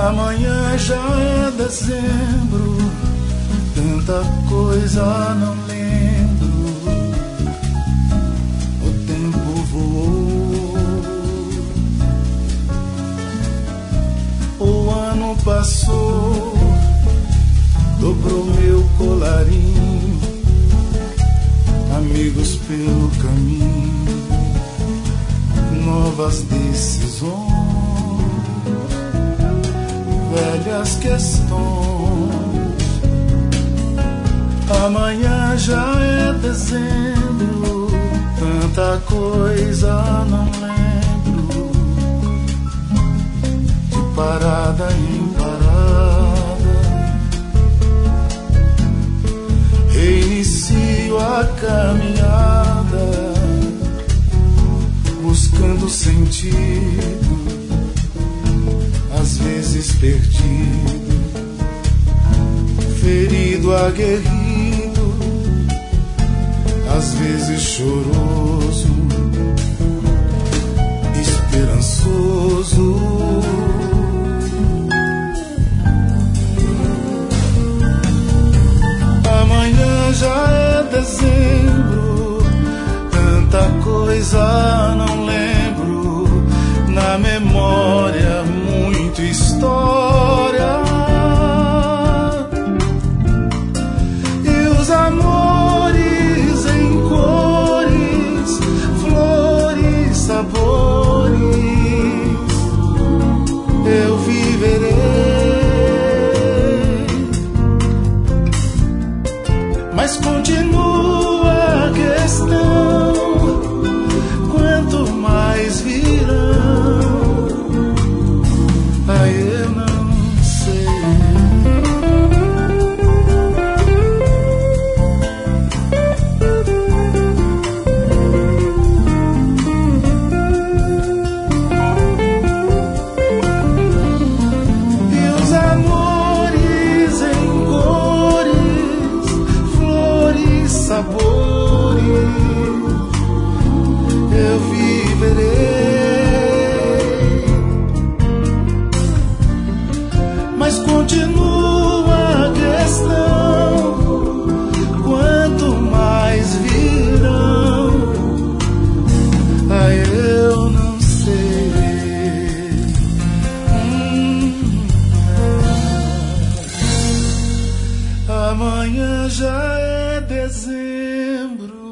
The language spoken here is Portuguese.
Amanhã já é dezembro, tanta coisa não lembro. O tempo voou, o ano passou, dobrou meu colarinho, amigos pelo caminho, novas decisões, velhas questões. Amanhã já é dezembro, tanta coisa não lembro, de parada em parada, reinicio a caminhada, buscando sentido, às vezes perdido, ferido, aguerrido, às vezes choroso, esperançoso. Amanhã já é dezembro, tanta coisa não lembro, na memória muita história, e os amores em cores, flores, sabores, eu viverei. Mas continua a questão, quanto mais virão, aí eu não sei. E os amores em cores, flores, sabores, eu viverei. Mas continua a questão, quanto mais virão, aí eu não sei. Amanhã já é dezembro,